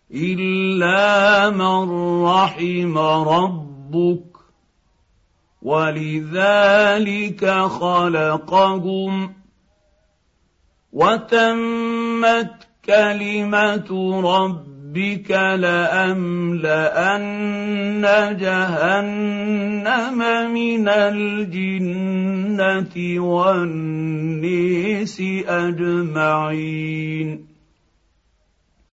إلا من رحم ربك ولذلك خلقهم وتمت كلمة ربك لأملأن جهنم من الجنة والناس أجمعين